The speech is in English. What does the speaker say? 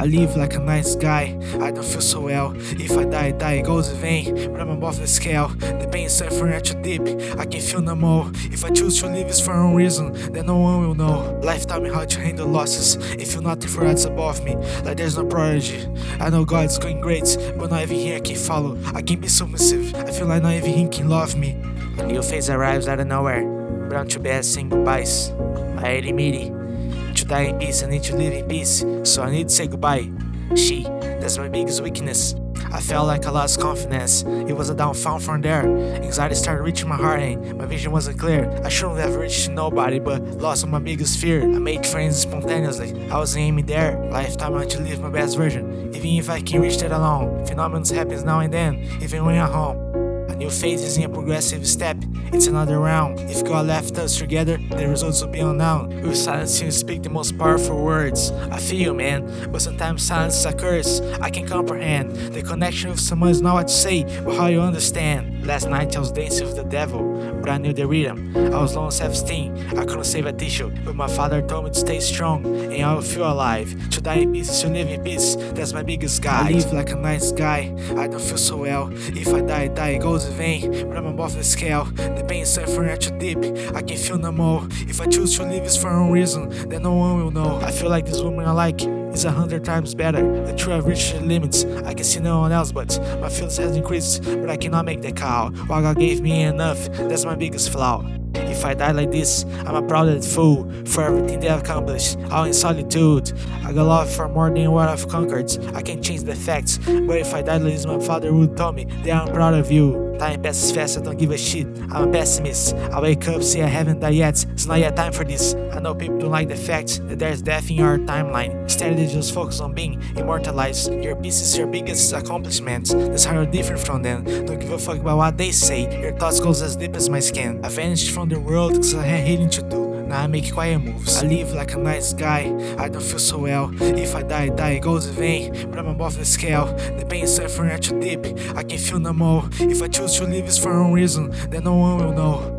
I live like a nice guy, I don't feel so well. If I die, it goes in vain. But I'm above the scale, the pain suffering at too deep, I can feel no more. If I choose to live it's for a reason, then no one will know. Life taught me how to handle losses, and feel nothing for that's above me, like there's no prodigy. I know God's going great, but not even here I can follow. I can be submissive, I feel like not even He can love me. A new phase arrives out of nowhere, but I'm too bad saying goodbyes. My enemy, to die in peace, I need to live in peace, so I need to say goodbye. That's my biggest weakness. I felt like I lost confidence, it was a downfall from there. Anxiety started reaching my heart and my vision wasn't clear. I shouldn't have reached nobody, but lost my biggest fear. I made friends spontaneously, I wasn't aiming there. Life taught me to live my best version, even if I can reach that alone. Phenomenons happens now and then, even when I'm home. A new phase isn't a progressive step, it's another round. If God left us together, the results will be unknown. With silence you speak the most powerful words. I feel, man, but sometimes silence is a curse. I can comprehend the connection with someone is not what to say, but how you understand. Last night I was dancing with the devil, but I knew the rhythm. I was low on self-esteem, I couldn't save a tissue, but my father told me to stay strong, and I will feel alive. To die in peace is to live in peace, that's my biggest guide. I live like a nice guy, I don't feel so well. If I die, it goes in vain, but I'm above the scale. The pain suffering at too deep, I can feel no more. If I choose to live it's for a reason, then no one will know. I feel like this woman I like is 100 times better. The truth I've reached the limits, I can see no one else, but my feelings has increased, but I cannot make that call. What God gave me ain't enough, that's my biggest flaw. If I die like this, I'm a proud fool for everything that I've accomplished, all in solitude. I got love for more than what I've conquered, I can't change the facts, but if I die like this, my father would tell me that I'm proud of you. Time passes fast, I don't give a shit, I'm a pessimist. I wake up, see I haven't died yet, it's not yet time for this. I know people don't like the fact that there's death in your timeline. Instead they just focus on being immortalized. Your peace is your biggest accomplishment, that's how you're different from them. Don't give a fuck about what they say, your thoughts goes as deep as my skin. I vanished from the world cause I had healing to do, now I make quiet moves. I live like a nice guy, I don't feel so well. If I die, it goes in vain, but I'm above the scale. The pain suffering at too deep, I can feel no more. If I choose to live it's for a reason, then no one will know.